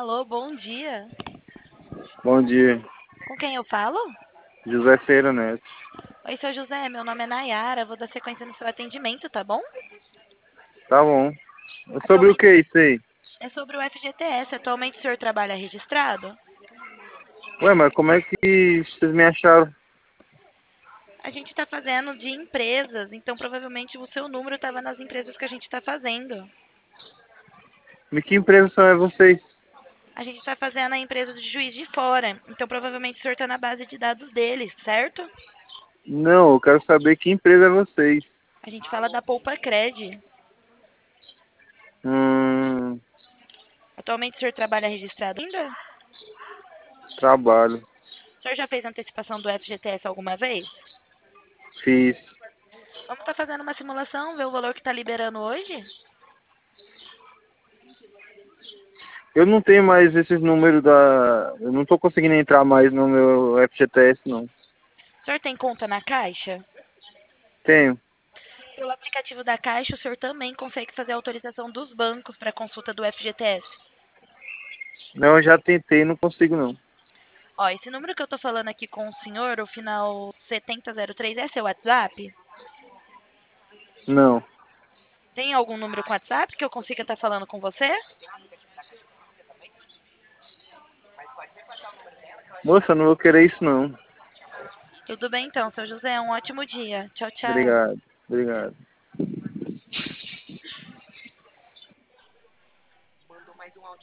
Alô, bom dia. Bom dia, Com quem eu falo? José Feira Neto. Oi, seu José, meu nome é Nayara, vou dar sequência no seu atendimento, tá bom? Tá bom. É sobre o Atualmente que isso aí? é sobre o FGTS. Atualmente o senhor trabalha registrado? Ué, mas como é que vocês me acharam? A gente está fazendo de empresas, então provavelmente o seu número estava nas empresas que a gente está fazendo. De que empresa são vocês? A gente está fazendo a empresa de Juiz de Fora, então provavelmente o senhor está na base de dados deles, certo? Não, eu quero saber que empresa é vocês. A gente fala da Poupa Cred. Hum, Atualmente o senhor trabalha registrado ainda? trabalho. O senhor já fez antecipação do FGTS alguma vez? Fiz. Vamos estar fazendo uma simulação, ver o valor que está liberando hoje? Eu não tenho mais esses números da... Eu não tô conseguindo entrar mais no meu FGTS, não. O senhor tem conta na Caixa? Tenho. Pelo aplicativo da Caixa, o senhor também consegue fazer a autorização dos bancos para consulta do FGTS. Não, eu já tentei, não consigo não. Ó, esse número que eu tô falando aqui com o senhor, o final 7003, é seu WhatsApp? Não. Tem algum número com WhatsApp que eu consiga estar falando com você? Moça, eu não vou querer isso não. Tudo bem então, seu José, um ótimo dia. Tchau, tchau. Obrigado. Obrigado.